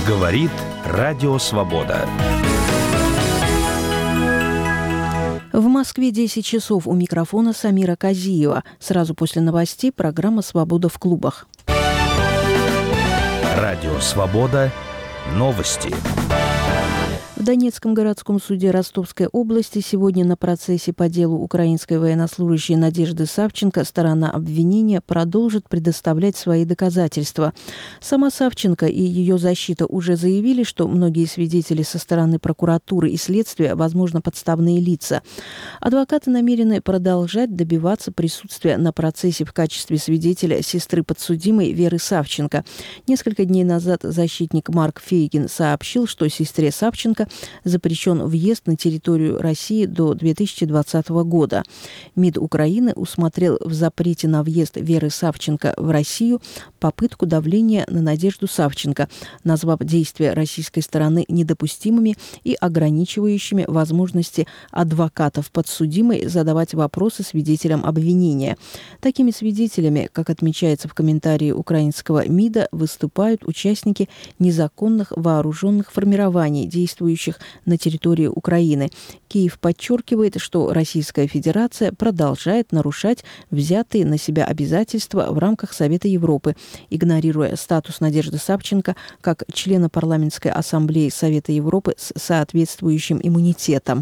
Говорит Радио Свобода. В Москве 10 часов. У микрофона Самира Казиева. Сразу после новостей программа «Свобода в клубах». Радио Свобода. Новости. В Донецком городском суде Ростовской области сегодня на процессе по делу украинской военнослужащей Надежды Савченко сторона обвинения продолжит предоставлять свои доказательства. Сама Савченко и ее защита уже заявили, что многие свидетели со стороны прокуратуры и следствия, возможно, подставные лица. Адвокаты намерены продолжать добиваться присутствия на процессе в качестве свидетеля сестры подсудимой Веры Савченко. Несколько дней назад защитник Марк Фейгин сообщил, что сестре Савченко запрещен въезд на территорию России до 2020 года. МИД Украины усмотрел в запрете на въезд Веры Савченко в Россию попытку давления на Надежду Савченко, назвав действия российской стороны недопустимыми и ограничивающими возможности адвокатов подсудимой задавать вопросы свидетелям обвинения. Такими свидетелями, как отмечается в комментарии украинского МИДа, выступают участники незаконных вооруженных формирований, действующих на территории Украины. Киев подчеркивает, что Российская Федерация продолжает нарушать взятые на себя обязательства в рамках Совета Европы, игнорируя статус Надежды Савченко как члена Парламентской ассамблеи Совета Европы с соответствующим иммунитетом.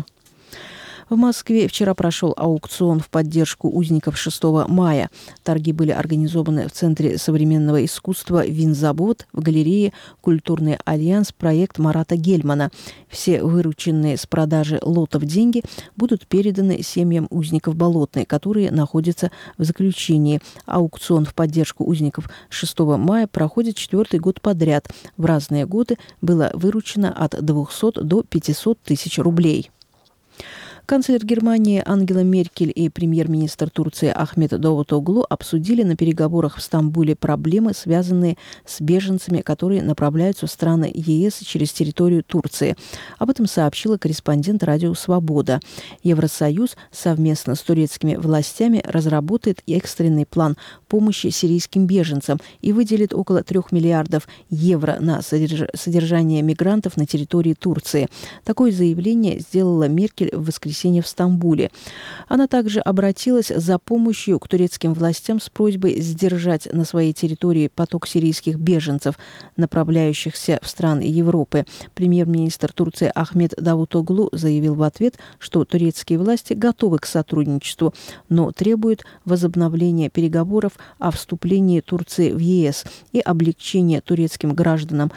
В Москве вчера прошел аукцион в поддержку узников 6 мая. Торги были организованы в Центре современного искусства «Винзавод», в галерее «Культурный альянс» проект Марата Гельмана. Все вырученные с продажи лотов деньги будут переданы семьям узников Болотной, которые находятся в заключении. Аукцион в поддержку узников 6 мая проходит 4-й год подряд. В разные годы было выручено от 200 до 500 тысяч рублей. Канцлер Германии Ангела Меркель и премьер-министр Турции Ахмет Давутоглу обсудили на переговорах в Стамбуле проблемы, связанные с беженцами, которые направляются в страны ЕС через территорию Турции. Об этом сообщила корреспондент Радио Свобода. Евросоюз совместно с турецкими властями разработает экстренный план помощи сирийским беженцам и выделит около 3 миллиардов евро на содержание мигрантов на территории Турции. Такое заявление сделала Меркель в воскресенье в Стамбуле. Она также обратилась за помощью к турецким властям с просьбой сдержать на своей территории поток сирийских беженцев, направляющихся в страны Европы. Премьер-министр Турции Ахмет Давутоглу заявил в ответ, что турецкие власти готовы к сотрудничеству, но требуют возобновления переговоров о вступлении Турции в ЕС и облегчения турецким гражданам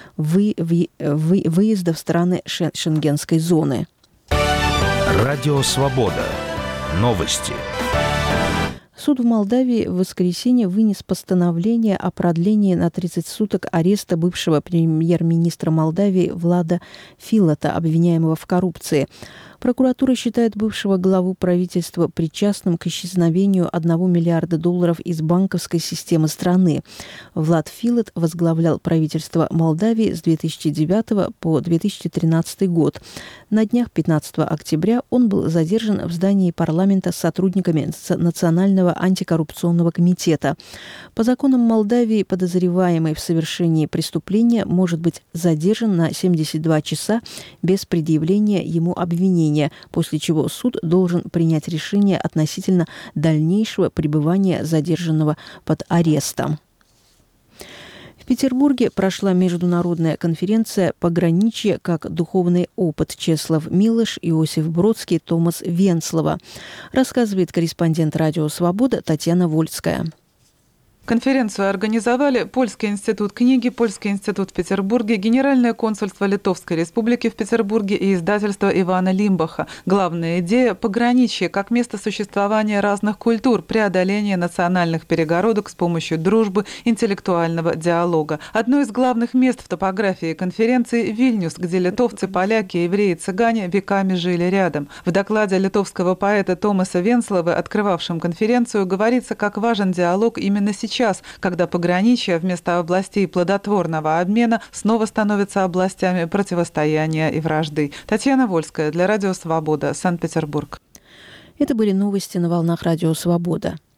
выезда в страны Шенгенской зоны. Радио Свобода. Новости. Суд в Молдавии в воскресенье вынес постановление о продлении на 30 суток ареста бывшего премьер-министра Молдавии Влада Филата, обвиняемого в коррупции. Прокуратура считает бывшего главу правительства причастным к исчезновению $1 миллиарда из банковской системы страны. Влад Филат возглавлял правительство Молдавии с 2009 по 2013 год. На днях 15 октября он был задержан в здании парламента с сотрудниками Национального антикоррупционного комитета. По законам Молдавии подозреваемый в совершении преступления может быть задержан на 72 часа без предъявления ему обвинения, после чего суд должен принять решение относительно дальнейшего пребывания задержанного под арестом. В Петербурге прошла международная конференция «Пограничье как духовный опыт. Чеслав Милош, Иосиф Бродский, Томас Венцлова», рассказывает корреспондент Радио Свобода Татьяна Вольская. Конференцию организовали Польский институт книги, Польский институт в Петербурге, Генеральное консульство Литовской Республики в Петербурге и издательство Ивана Лимбаха. Главная идея – пограничье как место существования разных культур, преодоление национальных перегородок с помощью дружбы, интеллектуального диалога. Одно из главных мест в топографии конференции – Вильнюс, где литовцы, поляки, евреи, цыгане веками жили рядом. В докладе литовского поэта Томаса Венцлова, открывавшем конференцию, говорится, как важен диалог именно сейчас, когда пограничье вместо областей плодотворного обмена снова становятся областями противостояния и вражды. Татьяна Вольская для Радио Свобода, Санкт-Петербург. Это были новости на волнах Радио Свобода.